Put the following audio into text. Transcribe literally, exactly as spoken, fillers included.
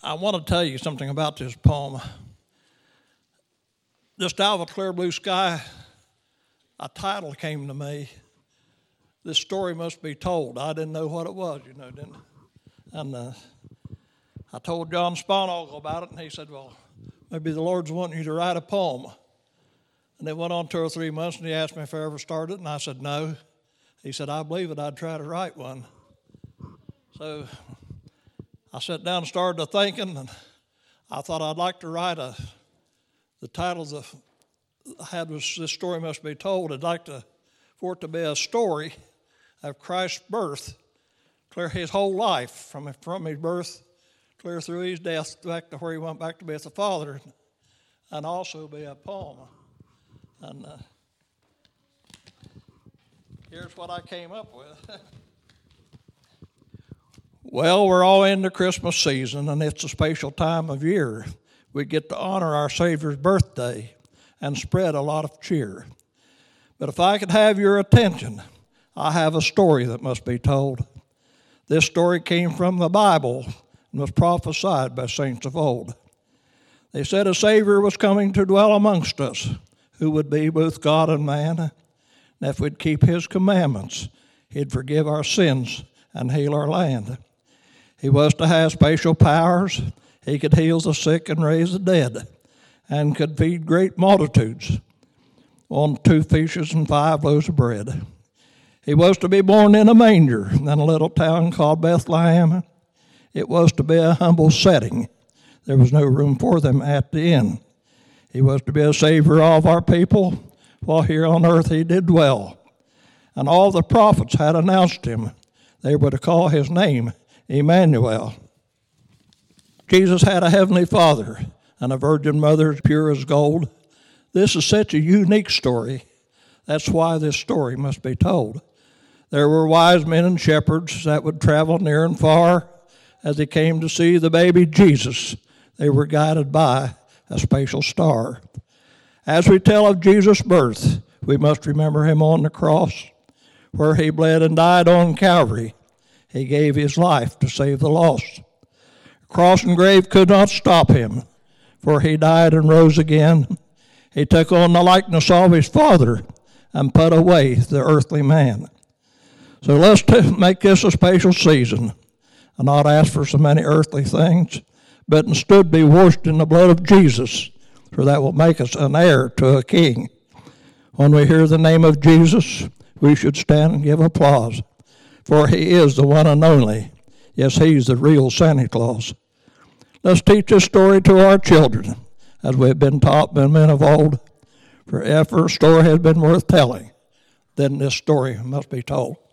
I want to tell you something about this poem. Just out of a clear blue sky, a title came to me. This story must be told. I didn't know what it was, you know, didn't I? And uh, I told John Sponogle about it, and he said, well, maybe the Lord's wanting you to write a poem. And it went on two or three months, and he asked me if I ever started, and I said, no. He said, I believe it, I'd try to write one. So I sat down and started to thinking, and I thought I'd like to write a, the title of the, I had was This Story Must Be Told. I'd like to, for it to be a story of Christ's birth, clear his whole life, from, from his birth, clear through his death, back to where he went back to be with the Father, and also be a poem. And uh, here's what I came up with. Well, we're all in the Christmas season, and it's a special time of year. We get to honor our Savior's birthday and spread a lot of cheer. But if I could have your attention, I have a story that must be told. This story came from the Bible and was prophesied by saints of old. They said a Savior was coming to dwell amongst us, who would be both God and man. And if we'd keep his commandments, he'd forgive our sins and heal our land. He was to have special powers. He could heal the sick and raise the dead, and could feed great multitudes on two fishes and five loaves of bread. He was to be born in a manger in a little town called Bethlehem. It was to be a humble setting. There was no room for them at the inn. He was to be a Savior of our people, while here on earth he did dwell. And all the prophets had announced him. They were to call his name Emmanuel. Jesus had a heavenly Father and a virgin mother pure as gold. This is such a unique story. That's why this story must be told. There were wise men and shepherds that would travel near and far as they came to see the baby Jesus. They were guided by a special star. As we tell of Jesus' birth, we must remember him on the cross, where he bled and died on Calvary. He gave his life to save the lost. Cross and grave could not stop him, for he died and rose again. He took on the likeness of his Father and put away the earthly man. So let's t- make this a special season and not ask for so many earthly things, but instead be washed in the blood of Jesus, for that will make us an heir to a king. When we hear the name of Jesus, we should stand and give applause, for he is the one and only. Yes, he's the real Santa Claus. Let's teach this story to our children, as we've been taught by men of old. For if a story has been worth telling, then this story must be told.